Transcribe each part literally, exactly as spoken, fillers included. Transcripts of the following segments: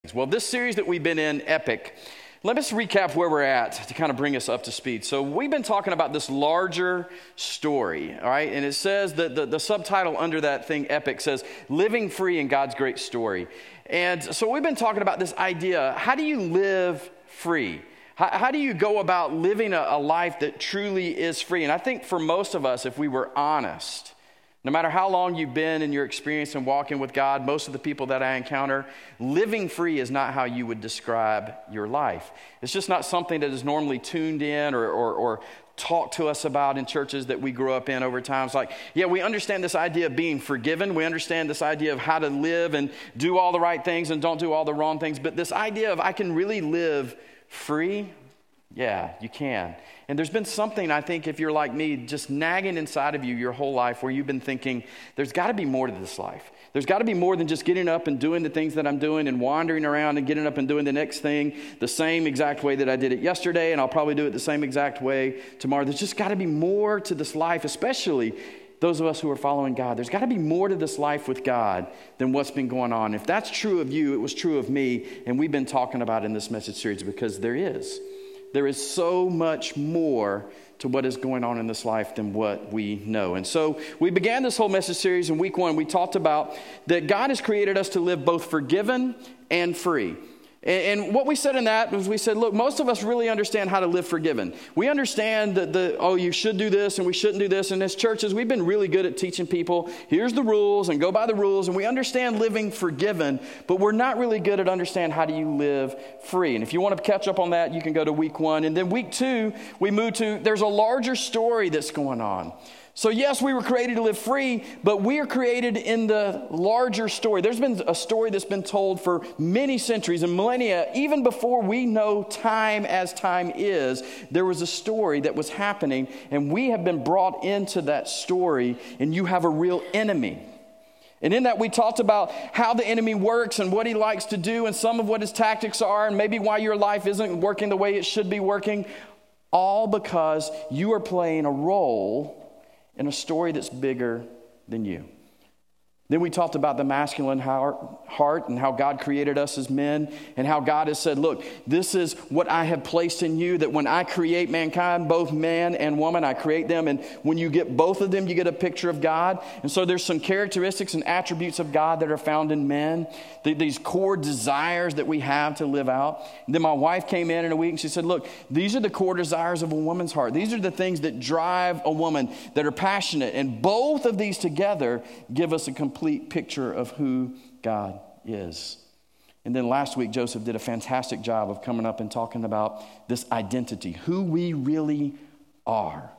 Well, this series that we've been in, Epic, let us recap where we're at to kind of bring us up to speed. So we've been talking about this larger story, all right? And it says that the, the subtitle under that thing, Epic, says, Living Free in God's Great Story. And so we've been talking about this idea, how do you live free? How, how do you go about living a, a life that truly is free? And I think for most of us, if we were honest, no matter how long you've been in your experience in walking with God, most of the people that I encounter, living free is not how you would describe your life. It's just not something that is normally tuned in or, or, or taught to us about in churches that we grew up in over time. It's like, yeah, we understand this idea of being forgiven. We understand this idea of how to live and do all the right things and don't do all the wrong things. But this idea of I can really live free, yeah, you can. And there's been something, I think, if you're like me, just nagging inside of you your whole life where you've been thinking, there's got to be more to this life. There's got to be more than just getting up and doing the things that I'm doing and wandering around and getting up and doing the next thing the same exact way that I did it yesterday, and I'll probably do it the same exact way tomorrow. There's just got to be more to this life, especially those of us who are following God. There's got to be more to this life with God than what's been going on. If that's true of you, it was true of me, and we've been talking about it in this message series because there is. There is so much more to what is going on in this life than what we know. And so we began this whole message series in week one. We talked about that God has created us to live both forgiven and free. And what we said in that was we said, look, most of us really understand how to live forgiven. We understand that the, oh, you should do this and we shouldn't do this. And as churches, we've been really good at teaching people, here's the rules and go by the rules. And we understand living forgiven, but we're not really good at understanding how do you live free. And if you want to catch up on that, you can go to week one. And then week two, we move to, there's a larger story that's going on. So yes, we were created to live free, but we are created in the larger story. There's been a story that's been told for many centuries and millennia. Even before we know time as time is, there was a story that was happening, and we have been brought into that story, and you have a real enemy. And in that, we talked about how the enemy works and what he likes to do and some of what his tactics are and maybe why your life isn't working the way it should be working, all because you are playing a role in a story that's bigger than you. Then we talked about the masculine heart and how God created us as men and how God has said, look, this is what I have placed in you, that when I create mankind, both man and woman, I create them. And when you get both of them, you get a picture of God. And so there's some characteristics and attributes of God that are found in men, these core desires that we have to live out. And then my wife came in in a week and she said, look, these are the core desires of a woman's heart. These are the things that drive a woman that are passionate. And both of these together give us a complete complete picture of who God is. And then last week, Joseph did a fantastic job of coming up and talking about this identity, who we really are.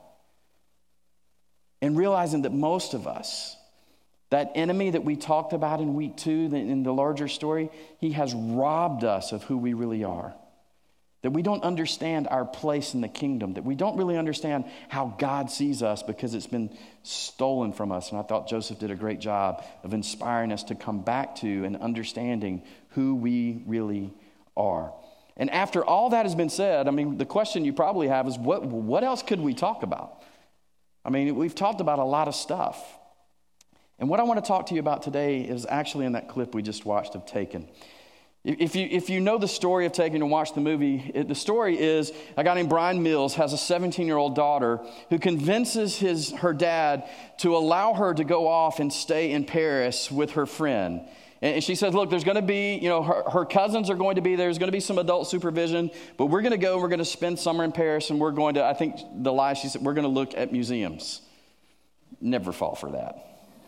And realizing that most of us, that enemy that we talked about in week two, in the larger story, he has robbed us of who we really are. That we don't understand our place in the kingdom, that we don't really understand how God sees us because it's been stolen from us. And I thought Joseph did a great job of inspiring us to come back to and understanding who we really are. And after all that has been said, I mean, the question you probably have is, what, what else could we talk about? I mean, we've talked about a lot of stuff. And what I want to talk to you about today is actually in that clip we just watched of Taken. If you if you know the story of Taken and watch the movie, it, the story is a guy named Brian Mills has a seventeen-year-old daughter who convinces his her dad to allow her to go off and stay in Paris with her friend. And she says, look, there's going to be, you know, her, her cousins are going to be there. There's going to be some adult supervision, but we're going to go and we're going to spend summer in Paris, and we're going to, I think the lie she said, we're going to look at museums. Never fall for that.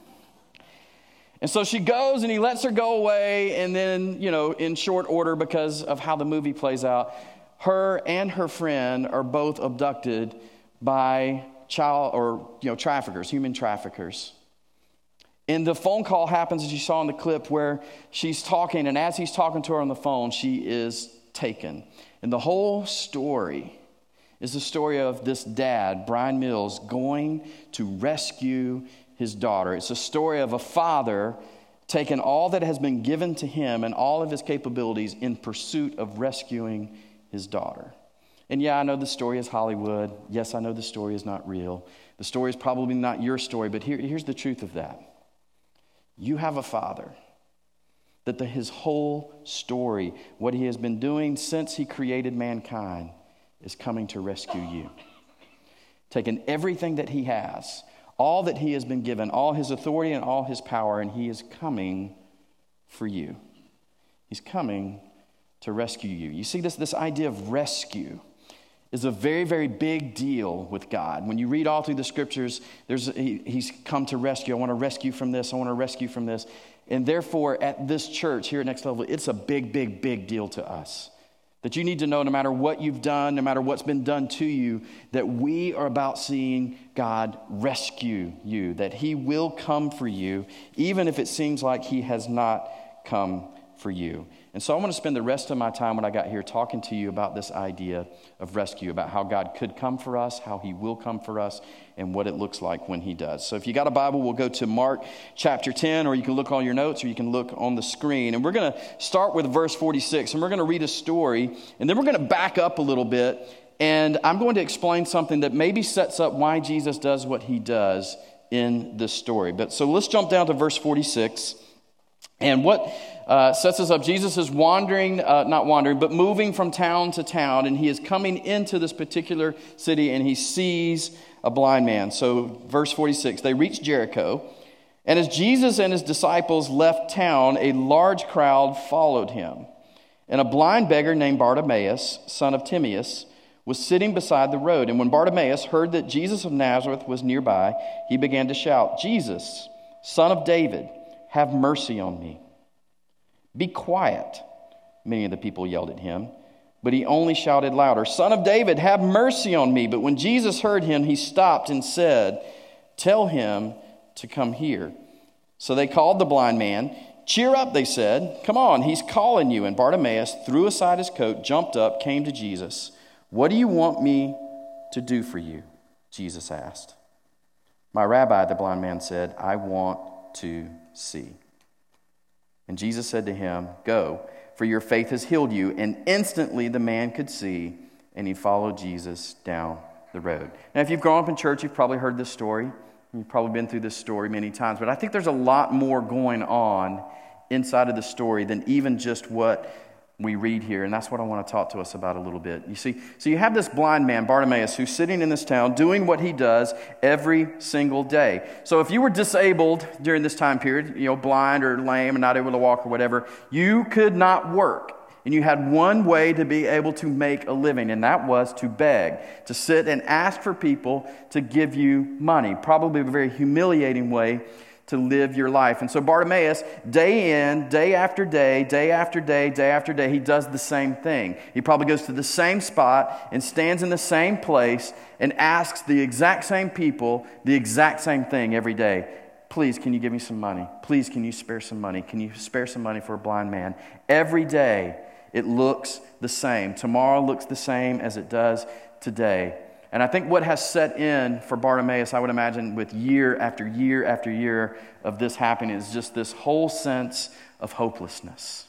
And so she goes and he lets her go away. And then, you know, in short order, because of how the movie plays out, her and her friend are both abducted by child or, you know, traffickers, human traffickers. And the phone call happens, as you saw in the clip, where she's talking. And as he's talking to her on the phone, she is taken. And the whole story is the story of this dad, Brian Mills, going to rescue his daughter. It's a story of a father taking all that has been given to him and all of his capabilities in pursuit of rescuing his daughter. And yeah, I know the story is Hollywood. Yes, I know the story is not real. The story is probably not your story, but here, here's the truth of that. You have a father that the, his whole story, what he has been doing since he created mankind, is coming to rescue you. Taking everything that he has, all that he has been given, all his authority and all his power, and he is coming for you. He's coming to rescue you. You see, this, this idea of rescue is a very, very big deal with God. When you read all through the scriptures, there's he, he's come to rescue. I want to rescue from this. I want to rescue from this. And therefore, at this church here at Next Level, it's a big, big, big deal to us. That you need to know, no matter what you've done, no matter what's been done to you, that we are about seeing God rescue you, that he will come for you, even if it seems like he has not come for you. And so I want to spend the rest of my time when I got here talking to you about this idea of rescue, about how God could come for us, how he will come for us, and what it looks like when he does. So if you got a Bible, we'll go to Mark chapter ten, or you can look on your notes, or you can look on the screen. And we're going to start with verse forty-six, and we're going to read a story, and then we're going to back up a little bit, and I'm going to explain something that maybe sets up why Jesus does what he does in this story. But so let's jump down to verse forty-six. And what uh, sets us up, Jesus is wandering, uh, not wandering, but moving from town to town, and he is coming into this particular city, and he sees a blind man. So verse forty-six, they reached Jericho, and as Jesus and his disciples left town, a large crowd followed him. And a blind beggar named Bartimaeus, son of Timaeus, was sitting beside the road. And when Bartimaeus heard that Jesus of Nazareth was nearby, he began to shout, "Jesus, Son of David, have mercy on me." "Be quiet," many of the people yelled at him. But he only shouted louder, "Son of David, have mercy on me." But when Jesus heard him, he stopped and said, "Tell him to come here." So they called the blind man. "Cheer up," they said. "Come on, he's calling you." And Bartimaeus threw aside his coat, jumped up, came to Jesus. "What do you want me to do for you?" Jesus asked. "My rabbi," the blind man said, "I want to see." And Jesus said to him, "Go, for your faith has healed you." And instantly the man could see, and he followed Jesus down the road. Now, if you've grown up in church, you've probably heard this story. You've probably been through this story many times. But I think there's a lot more going on inside of the story than even just what we read here, and that's what I want to talk to us about a little bit. You see, so you have this blind man, Bartimaeus, who's sitting in this town doing what he does every single day. So if you were disabled during this time period, you know, blind or lame and not able to walk or whatever, you could not work. And you had one way to be able to make a living, and that was to beg, to sit and ask for people to give you money. Probably a very humiliating way to live your life. And so Bartimaeus, day in, day after day, day after day, day after day, he does the same thing. He probably goes to the same spot and stands in the same place and asks the exact same people the exact same thing every day. "Please, can you give me some money? Please, can you spare some money? Can you spare some money for a blind man?" Every day, it looks the same. Tomorrow looks the same as it does today. And I think what has set in for Bartimaeus, I would imagine, with year after year after year of this happening, is just this whole sense of hopelessness.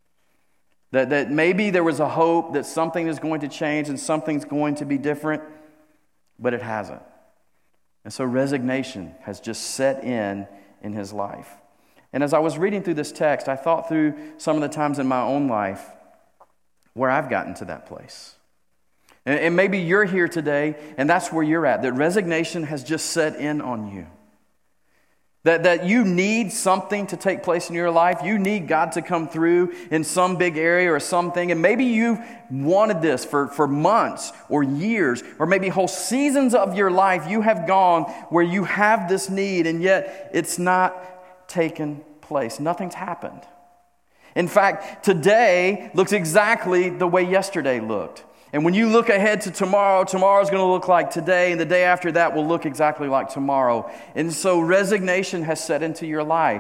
That, that maybe there was a hope that something is going to change and something's going to be different, but it hasn't. And so resignation has just set in in his life. And as I was reading through this text, I thought through some of the times in my own life where I've gotten to that place. And maybe you're here today, and that's where you're at, that resignation has just set in on you. That, that you need something to take place in your life. You need God to come through in some big area or something. And maybe you've wanted this for, for months or years, or maybe whole seasons of your life you have gone where you have this need, and yet it's not taken place. Nothing's happened. In fact, today looks exactly the way yesterday looked. And when you look ahead to tomorrow, tomorrow's going to look like today, and the day after that will look exactly like tomorrow. And so resignation has set into your life.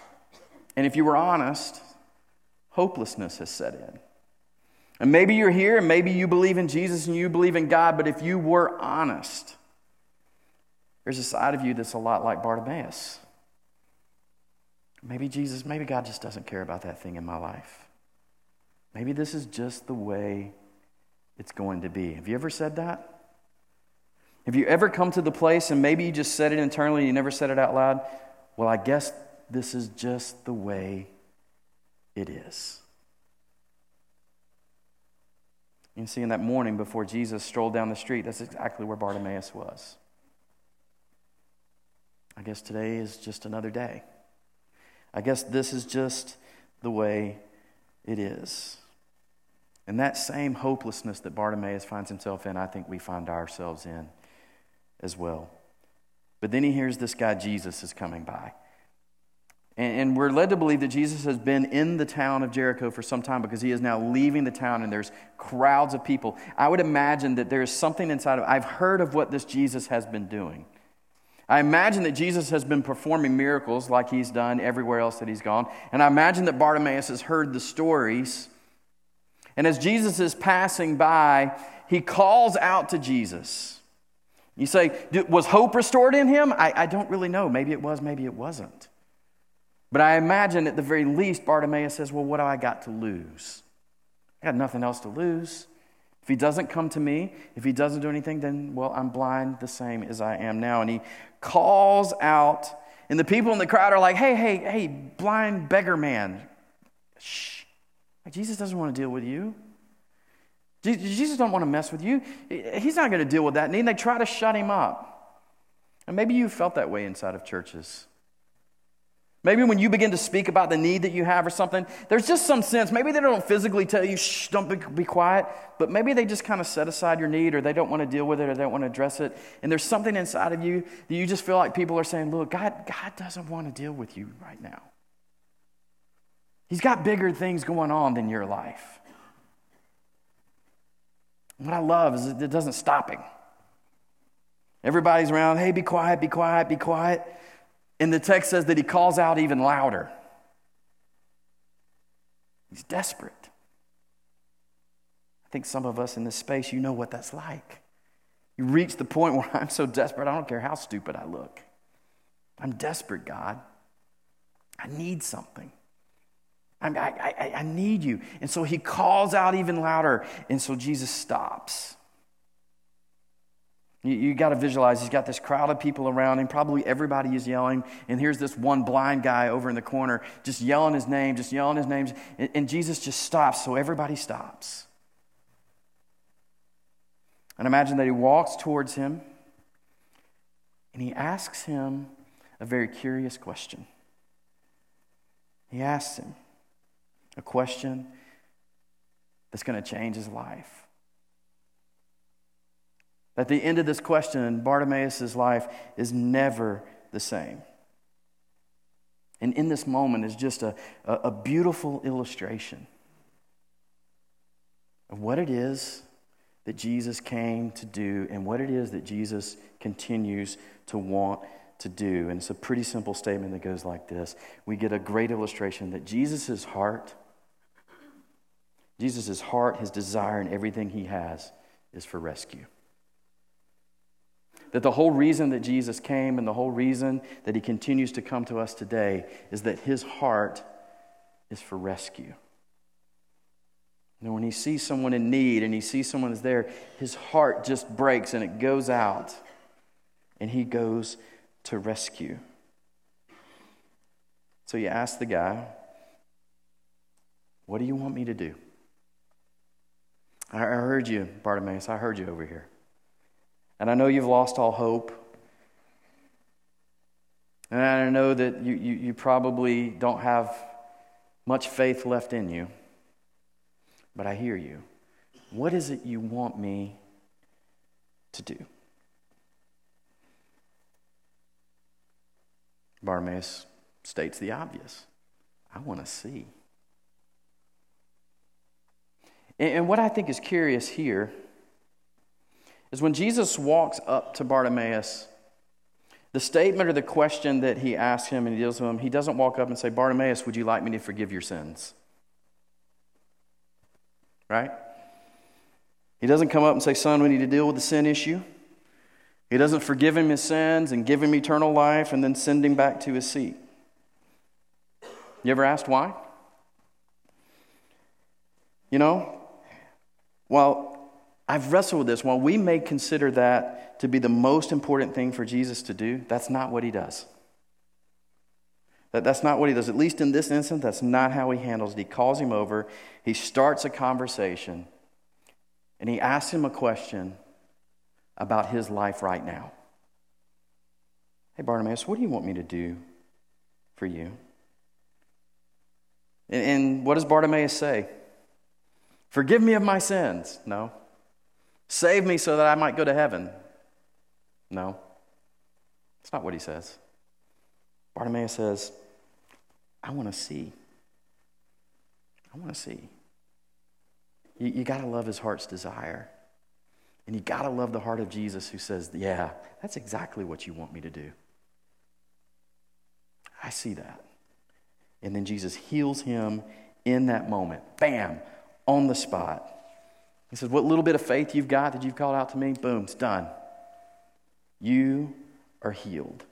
And if you were honest, hopelessness has set in. And maybe you're here, and maybe you believe in Jesus and you believe in God, but if you were honest, there's a side of you that's a lot like Bartimaeus. Maybe Jesus, maybe God just doesn't care about that thing in my life. Maybe this is just the way it's going to be. Have you ever said that? Have you ever come to the place and maybe you just said it internally and you never said it out loud? Well, I guess this is just the way it is. You can see in that morning before Jesus strolled down the street, that's exactly where Bartimaeus was. I guess today is just another day. I guess this is just the way it is. And that same hopelessness that Bartimaeus finds himself in, I think we find ourselves in as well. But then he hears this guy Jesus is coming by. And we're led to believe that Jesus has been in the town of Jericho for some time because he is now leaving the town and there's crowds of people. I would imagine that there's something inside of, I've heard of what this Jesus has been doing. I imagine that Jesus has been performing miracles like he's done everywhere else that he's gone. And I imagine that Bartimaeus has heard the stories. And as Jesus is passing by, he calls out to Jesus. You say, was hope restored in him? I, I don't really know. Maybe it was, maybe it wasn't. But I imagine at the very least, Bartimaeus says, well, what do I got to lose? I got nothing else to lose. If he doesn't come to me, if he doesn't do anything, then, well, I'm blind the same as I am now. And he calls out, and the people in the crowd are like, hey, hey, hey, blind beggar man. Shh. Jesus doesn't want to deal with you. Jesus don't want to mess with you. He's not going to deal with that need. And they try to shut him up. And maybe you felt that way inside of churches. Maybe when you begin to speak about the need that you have or something, there's just some sense. Maybe they don't physically tell you, shh, don't be, be quiet. But maybe they just kind of set aside your need, or they don't want to deal with it, or they don't want to address it. And there's something inside of you that you just feel like people are saying, look, God, God doesn't want to deal with you right now. He's got bigger things going on than your life. And what I love is it doesn't stop him. Everybody's around, hey, be quiet, be quiet, be quiet. And the text says that he calls out even louder. He's desperate. I think some of us in this space, you know what that's like. You reach the point where I'm so desperate, I don't care how stupid I look. I'm desperate, God. I need something. I, I, I, I need you. And so he calls out even louder. And so Jesus stops. You, you got to visualize, he's got this crowd of people around him. Probably everybody is yelling. And here's this one blind guy over in the corner just yelling his name, just yelling his name. And, and Jesus just stops, so everybody stops. And imagine that he walks towards him. And he asks him a very curious question. He asks him a question that's going to change his life. At the end of this question, Bartimaeus' life is never the same. And in this moment is just a, a, a beautiful illustration of what it is that Jesus came to do and what it is that Jesus continues to want to do. And it's a pretty simple statement that goes like this. We get a great illustration that Jesus' heart, Jesus' heart, his desire, and everything he has is for rescue. That the whole reason that Jesus came and the whole reason that he continues to come to us today is that his heart is for rescue. And when he sees someone in need and he sees someone is there, his heart just breaks and it goes out and he goes to rescue. So you ask the guy, what do you want me to do? I heard you, Bartimaeus. I heard you over here. And I know you've lost all hope. And I know that you, you, you probably don't have much faith left in you. But I hear you. What is it you want me to do? Bartimaeus states the obvious. I want to see. And, and what I think is curious here is when Jesus walks up to Bartimaeus, the statement or the question that he asks him and he deals with him, he doesn't walk up and say, Bartimaeus, would you like me to forgive your sins? Right? He doesn't come up and say, son, we need to deal with the sin issue. He doesn't forgive him his sins and give him eternal life and then send him back to his seat. You ever asked why? You know, while I've wrestled with this, while we may consider that to be the most important thing for Jesus to do, that's not what he does. That, that's not what he does. At least in this instance, that's not how he handles it. He calls him over. He starts a conversation. And he asks him a question about his life right now. Hey, Bartimaeus, what do you want me to do for you? And, and what does Bartimaeus say? Forgive me of my sins. No. Save me so that I might go to heaven. No. That's not what he says. Bartimaeus says, I want to see. I want to see. You, you got to love his heart's desire. And you got to love the heart of Jesus who says, yeah, that's exactly what you want me to do. I see that. And then Jesus heals him in that moment. Bam, on the spot. He says, what little bit of faith you've got that you've called out to me, boom, it's done. You are healed.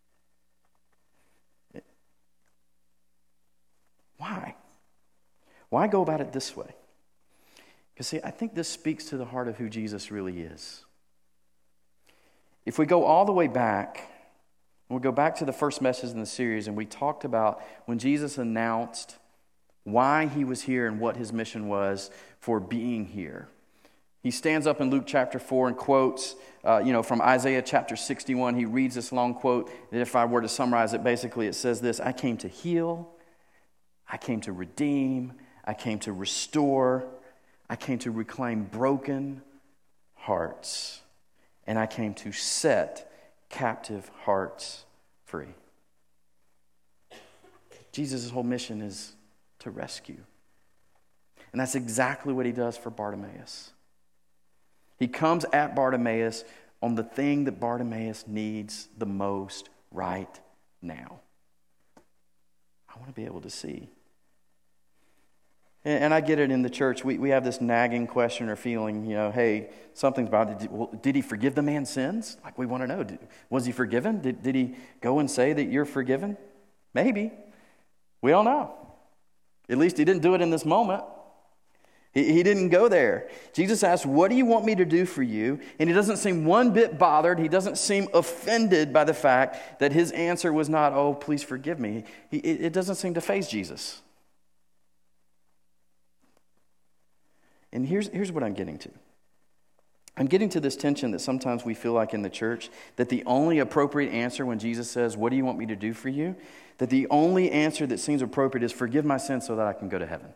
Why? Why go about it this way? Because see, I think this speaks to the heart of who Jesus really is. If we go all the way back, we'll go back to the first message in the series, and we talked about when Jesus announced why he was here and what his mission was for being here. He stands up in Luke chapter four and quotes, uh, you know, from Isaiah chapter sixty-one. He reads this long quote. And if I were to summarize it, basically it says this: I came to heal, I came to redeem, I came to restore, I came to reclaim broken hearts, and I came to set captive hearts free. Jesus' whole mission is to rescue. And that's exactly what he does for Bartimaeus. He comes at Bartimaeus on the thing that Bartimaeus needs the most right now. I want to be able to see. And I get it in the church. We, we have this nagging question or feeling, you know, hey, something's about it. Did, well, did he forgive the man's sins? Like, we want to know. Did, was he forgiven? Did, did he go and say that you're forgiven? Maybe. We don't know. At least he didn't do it in this moment. He, he didn't go there. Jesus asked, what do you want me to do for you? And he doesn't seem one bit bothered. He doesn't seem offended by the fact that his answer was not, oh, please forgive me. He, it, it doesn't seem to faze Jesus. And here's, here's what I'm getting to. I'm getting to this tension that sometimes we feel like in the church, that the only appropriate answer when Jesus says, what do you want me to do for you? That the only answer that seems appropriate is forgive my sins so that I can go to heaven.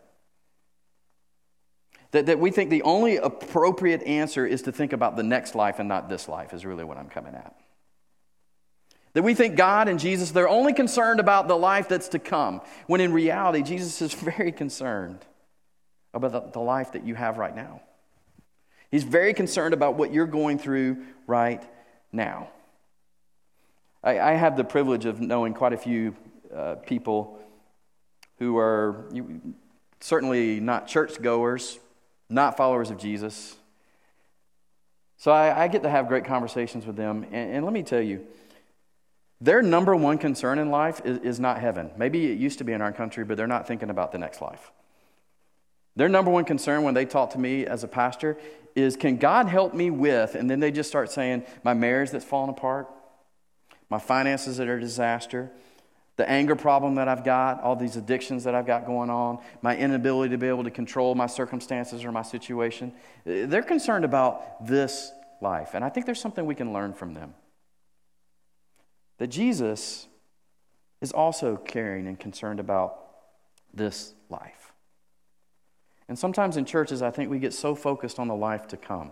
That, that we think the only appropriate answer is to think about the next life and not this life is really what I'm coming at. That we think God and Jesus, they're only concerned about the life that's to come, when in reality, Jesus is very concerned about the, the life that you have right now. He's very concerned about what you're going through right now. I, I have the privilege of knowing quite a few uh, people who are you, certainly not churchgoers, not followers of Jesus. So I, I get to have great conversations with them. And, and let me tell you, their number one concern in life is, is not heaven. Maybe it used to be in our country, but they're not thinking about the next life. Their number one concern when they talk to me as a pastor is, can God help me with, and then they just start saying, my marriage that's falling apart, my finances that are a disaster, the anger problem that I've got, all these addictions that I've got going on, my inability to be able to control my circumstances or my situation. They're concerned about this life. And I think there's something we can learn from them. That Jesus is also caring and concerned about this life. And sometimes in churches, I think we get so focused on the life to come.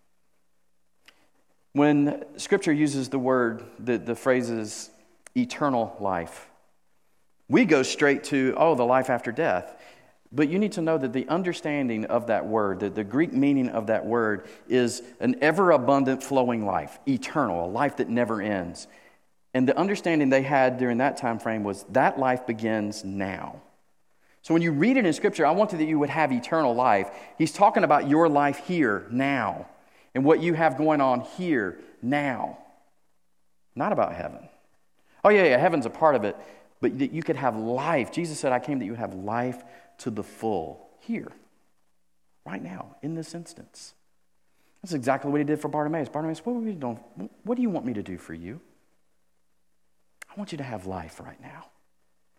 When Scripture uses the word, the, the phrases, eternal life, we go straight to, oh, the life after death. But you need to know that the understanding of that word, that the Greek meaning of that word is an ever-abundant flowing life, eternal, a life that never ends. And the understanding they had during that time frame was that life begins now. So when you read it in Scripture, I wanted that you would have eternal life. He's talking about your life here, now, and what you have going on here, now. Not about heaven. Oh, yeah, yeah, heaven's a part of it, but that you could have life. Jesus said, I came that you would have life to the full here, right now, in this instance. That's exactly what he did for Bartimaeus. Bartimaeus, what, are we doing? What do you want me to do for you? I want you to have life right now.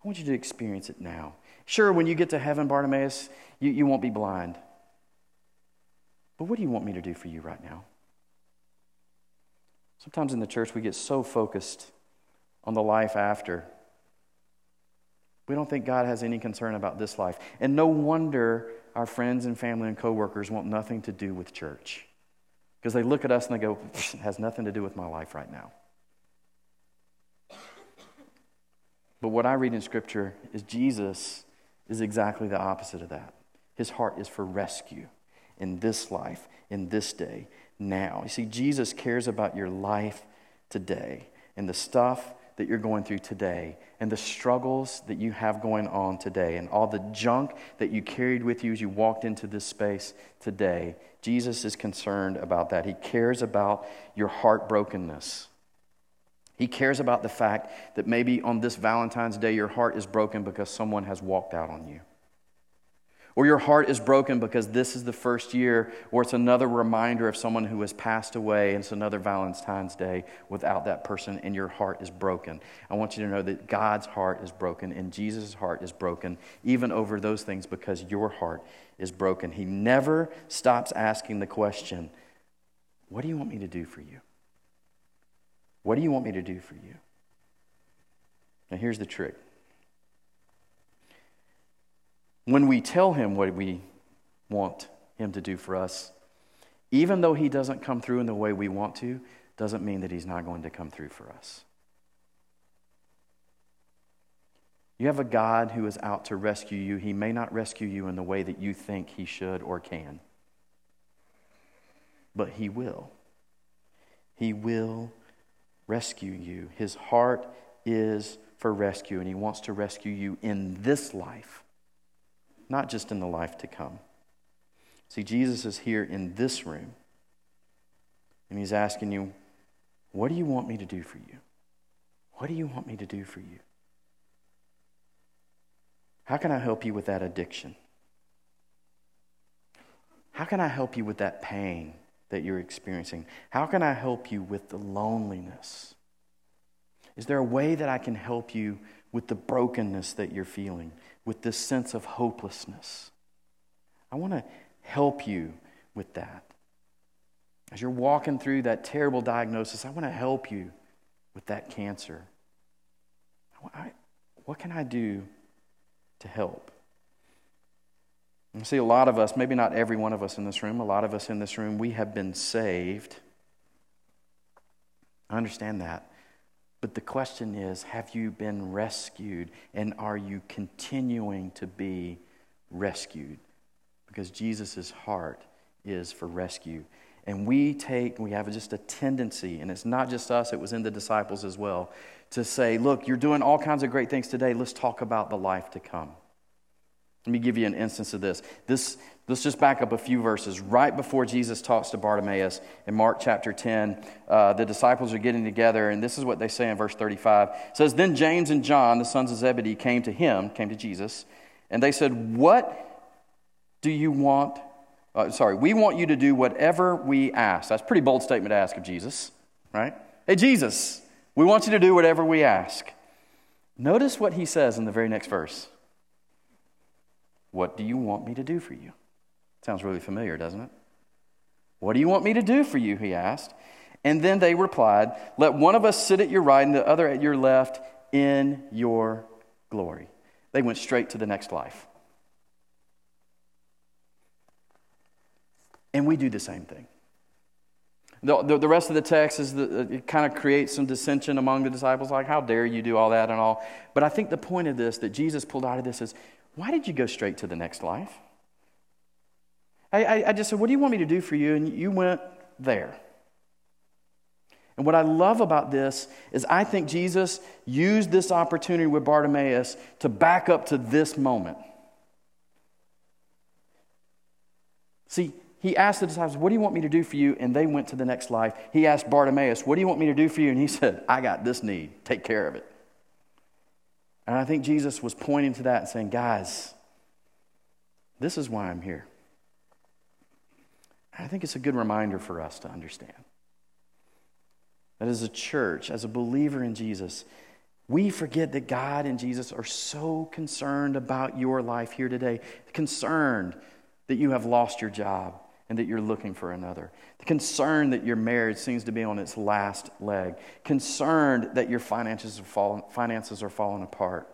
I want you to experience it now. Sure, when you get to heaven, Bartimaeus, you, you won't be blind. But what do you want me to do for you right now? Sometimes in the church we get so focused on the life after. We don't think God has any concern about this life. And no wonder our friends and family and coworkers want nothing to do with church. Because they look at us and they go, it has nothing to do with my life right now. But what I read in Scripture is Jesus is exactly the opposite of that. His heart is for rescue in this life, in this day, now. You see, Jesus cares about your life today and the stuff that you're going through today and the struggles that you have going on today and all the junk that you carried with you as you walked into this space today. Jesus is concerned about that. He cares about your heartbrokenness. He cares about the fact that maybe on this Valentine's Day your heart is broken because someone has walked out on you. Or your heart is broken because this is the first year, or it's another reminder of someone who has passed away, and it's another Valentine's Day without that person, and your heart is broken. I want you to know that God's heart is broken, and Jesus' heart is broken, even over those things, because your heart is broken. He never stops asking the question, what do you want me to do for you? What do you want me to do for you? Now here's the trick. When we tell him what we want him to do for us, even though he doesn't come through in the way we want to, doesn't mean that he's not going to come through for us. You have a God who is out to rescue you. He may not rescue you in the way that you think he should or can, but he will. He will rescue you. His heart is for rescue, and he wants to rescue you in this life, not just in the life to come. See, Jesus is here in this room, and he's asking you, what do you want me to do for you? What do you want me to do for you? How can I help you with that addiction? How can I help you with that pain that you're experiencing? How can I help you with the loneliness? Is there a way that I can help you with the brokenness that you're feeling, with this sense of hopelessness? I want to help you with that. As you're walking through that terrible diagnosis, I want to help you with that cancer. I, what can I do to help? You see, a lot of us, maybe not every one of us in this room, a lot of us in this room, we have been saved. I understand that. But the question is, have you been rescued? And are you continuing to be rescued? Because Jesus' heart is for rescue. And we take, we have just a tendency, and it's not just us, it was in the disciples as well, to say, look, you're doing all kinds of great things today. Let's talk about the life to come. Let me give you an instance of this. This let's just back up a few verses. Right before Jesus talks to Bartimaeus in Mark chapter ten, uh, the disciples are getting together, and this is what they say in verse thirty-five. It says, then James and John, the sons of Zebedee, came to him, came to Jesus, and they said, what do you want? Uh, sorry, we want you to do whatever we ask. That's a pretty bold statement to ask of Jesus, right? Hey, Jesus, we want you to do whatever we ask. Notice what he says in the very next verse. What do you want me to do for you? Sounds really familiar, doesn't it? What do you want me to do for you, he asked. And then they replied, let one of us sit at your right and the other at your left in your glory. They went straight to the next life. And we do the same thing. The, the, the rest of the text is the, it kind of creates some dissension among the disciples, like, how dare you do all that and all. But I think the point of this that Jesus pulled out of this is, why did you go straight to the next life? I, I, I just said, what do you want me to do for you? And you went there. And what I love about this is I think Jesus used this opportunity with Bartimaeus to back up to this moment. See, he asked the disciples, what do you want me to do for you? And they went to the next life. He asked Bartimaeus, what do you want me to do for you? And he said, I got this need. Take care of it. And I think Jesus was pointing to that and saying, guys, this is why I'm here. I think it's a good reminder for us to understand that as a church, as a believer in Jesus, We forget that God and Jesus are so concerned about your life here today, concerned that you have lost your job and that you're looking for another, concerned that your marriage seems to be on its last leg, concerned that your finances are falling, finances are falling apart.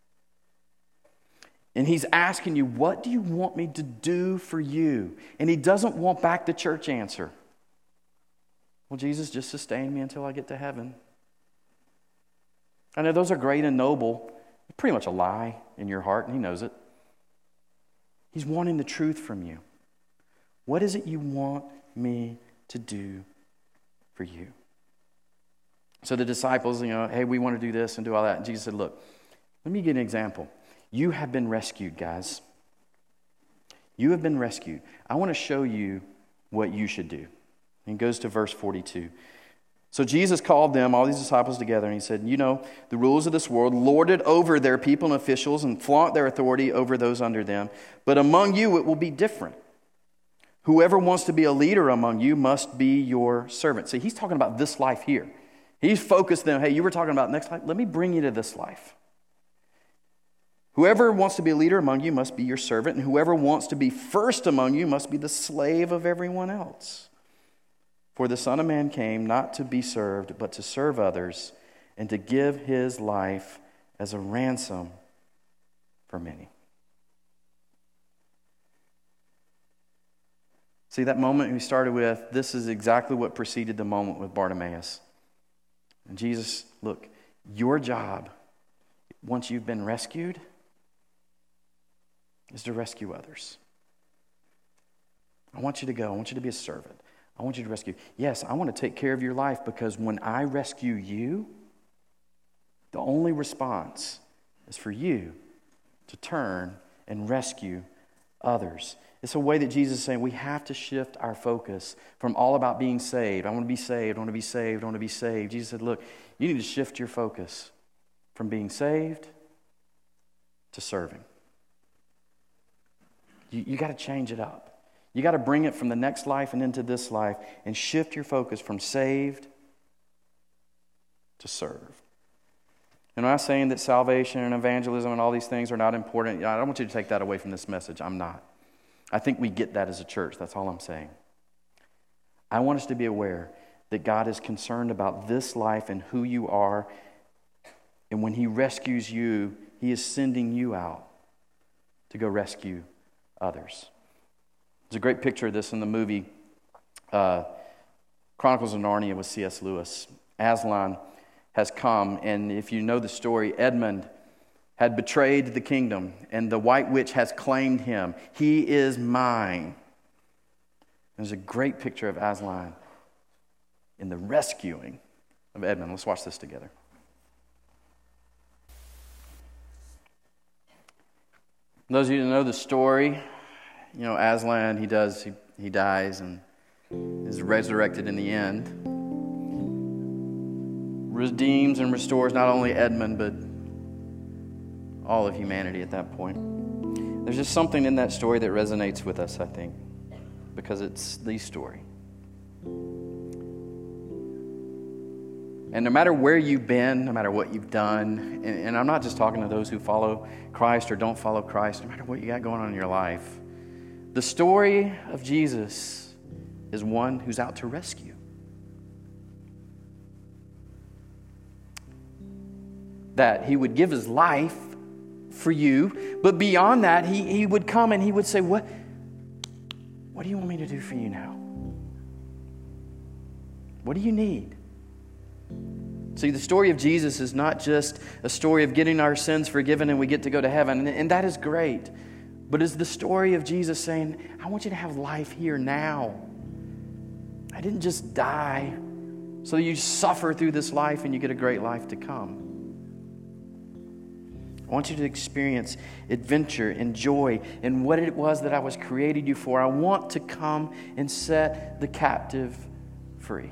And he's asking you, what do you want me to do for you? And he doesn't want back the church answer. Well, Jesus, just sustain me until I get to heaven. I know those are great and noble. Pretty much a lie in your heart, and he knows it. He's wanting the truth from you. What is it you want me to do for you? So the disciples, you know, hey, we want to do this and do all that. And Jesus said, look, let me give you an example. You have been rescued, guys. You have been rescued. I want to show you what you should do. And he goes to verse forty-two. So Jesus called them, all these disciples together, and he said, you know, the rulers of this world lord it over their people and officials and flaunt their authority over those under them. But among you it will be different. Whoever wants to be a leader among you must be your servant. See, he's talking about this life here. He's focused them, hey, you were talking about next life. Let me bring you to this life. Whoever wants to be a leader among you must be your servant, and whoever wants to be first among you must be the slave of everyone else. For the Son of Man came not to be served, but to serve others, and to give his life as a ransom for many. See, that moment we started with, this is exactly what preceded the moment with Bartimaeus. And Jesus, look, your job, once you've been rescued, is to rescue others. I want you to go. I want you to be a servant. I want you to rescue. Yes, I want to take care of your life, because when I rescue you, the only response is for you to turn and rescue others. It's a way that Jesus is saying we have to shift our focus from all about being saved. I want to be saved. I want to be saved. I want to be saved. Jesus said, look, you need to shift your focus from being saved to serving. You, you got to change it up. You got to bring it from the next life and into this life and shift your focus from saved to serve. And I'm not saying that salvation and evangelism and all these things are not important. I don't want you to take that away from this message. I'm not. I think we get that as a church. That's all I'm saying. I want us to be aware that God is concerned about this life and who you are. And when he rescues you, he is sending you out to go rescue others. There's a great picture of this in the movie uh, Chronicles of Narnia with C S Lewis. Aslan has come, and if you know the story, Edmund had betrayed the kingdom, and the White Witch has claimed him. He is mine. There's a great picture of Aslan in the rescuing of Edmund. Let's watch this together. Those of you who know the story, you know, Aslan, he does, he, he dies and is resurrected in the end. Redeems and restores not only Edmund, but all of humanity at that point. There's just something in that story that resonates with us, I think, because it's the story. And no matter where you've been, no matter what you've done, and, and I'm not just talking to those who follow Christ or don't follow Christ, no matter what you got going on in your life, the story of Jesus is one who's out to rescue. That he would give his life for you, but beyond that, he, he would come and he would say, what, what do you want me to do for you now? What do you need? See, the story of Jesus is not just a story of getting our sins forgiven and we get to go to heaven, and, and that is great. But it's the story of Jesus saying, I want you to have life here now. I didn't just die so that you suffer through this life and you get a great life to come. I want you to experience adventure and joy in what it was that I was created you for. I want to come and set the captive free.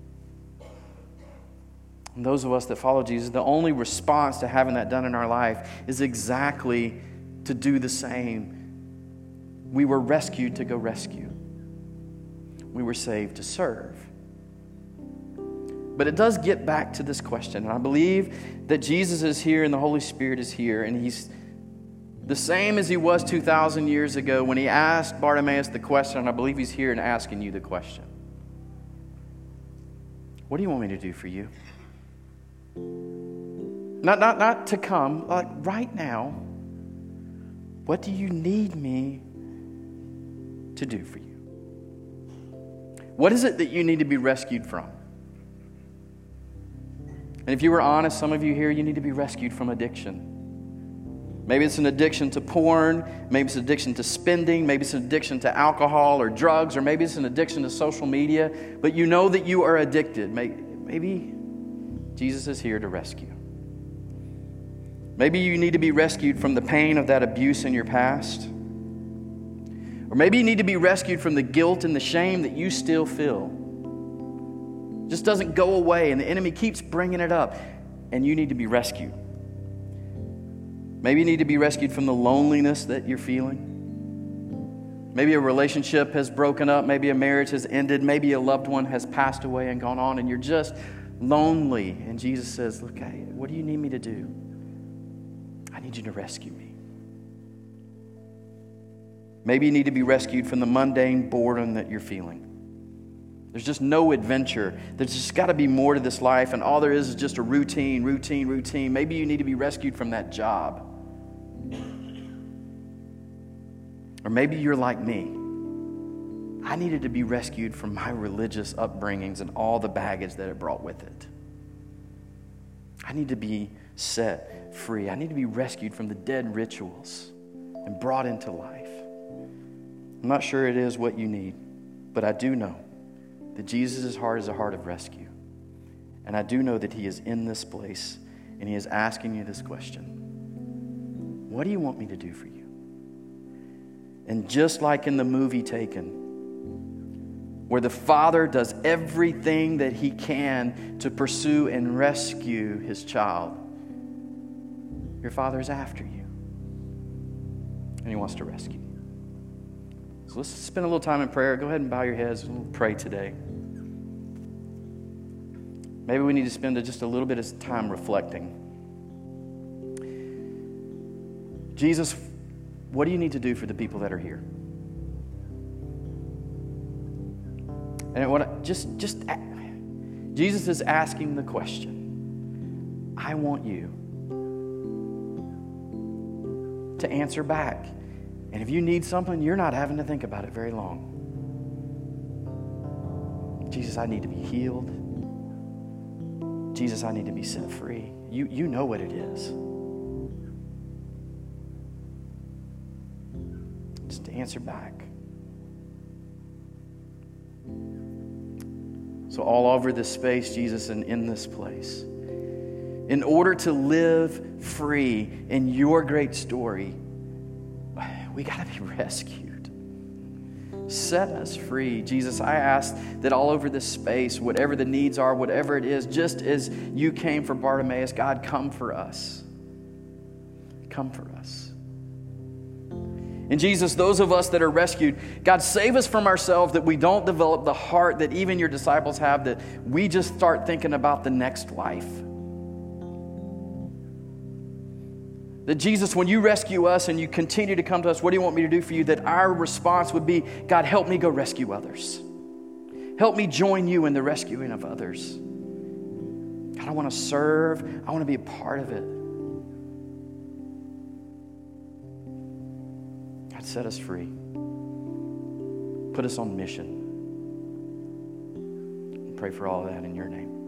And those of us that follow Jesus, the only response to having that done in our life is exactly to do the same. We were rescued to go rescue. We were saved to serve. But it does get back to this question. And I believe that Jesus is here and the Holy Spirit is here. And he's the same as he was two thousand years ago when he asked Bartimaeus the question. And I believe he's here and asking you the question. What do you want me to do for you? Not, not, not to come, like right now. What do you need me to do for you? What is it that you need to be rescued from? And if you were honest, some of you here, you need to be rescued from addiction. Maybe it's an addiction to porn. Maybe it's an addiction to spending. Maybe it's an addiction to alcohol or drugs. Or maybe it's an addiction to social media. But you know that you are addicted. Maybe Jesus is here to rescue. Maybe you need to be rescued from the pain of that abuse in your past. Or maybe you need to be rescued from the guilt and the shame that you still feel. It just doesn't go away and the enemy keeps bringing it up. And you need to be rescued. Maybe you need to be rescued from the loneliness that you're feeling. Maybe a relationship has broken up. Maybe a marriage has ended. Maybe a loved one has passed away and gone on and you're just lonely. And Jesus says, look, hey, what do you need me to do? I need you to rescue me. Maybe you need to be rescued from the mundane boredom that you're feeling. There's just no adventure. There's just got to be more to this life, and all there is is just a routine, routine, routine. Maybe you need to be rescued from that job. Or maybe you're like me. I needed to be rescued from my religious upbringings and all the baggage that it brought with it. I need to be set free. I need to be rescued from the dead rituals and brought into life. I'm not sure it is what you need, but I do know that Jesus' heart is a heart of rescue. And I do know that he is in this place and he is asking you this question. What do you want me to do for you? And just like in the movie Taken, where the father does everything that he can to pursue and rescue his child, your father is after you. And he wants to rescue you. So let's spend a little time in prayer. Go ahead and bow your heads and we'll pray today. Maybe we need to spend just a little bit of time reflecting. Jesus, what do you need to do for the people that are here? And what just just Jesus is asking the question. I want you to answer back. And if you need something, you're not having to think about it very long. Jesus, I need to be healed. Jesus, I need to be set free. You, you know what it is. Just to answer back. So all over this space, Jesus, and in this place, in order to live free in your great story, we got to be rescued. Set us free. Jesus, I ask that all over this space, whatever the needs are, whatever it is, just as you came for Bartimaeus, God, come for us. Come for us. And Jesus, those of us that are rescued, God, save us from ourselves that we don't develop the heart that even your disciples have, that we just start thinking about the next life. That Jesus, when you rescue us and you continue to come to us, what do you want me to do for you? That our response would be, God, help me go rescue others. Help me join you in the rescuing of others. God, I want to serve. I want to be a part of it. God, set us free. Put us on mission. Pray for all of that in your name.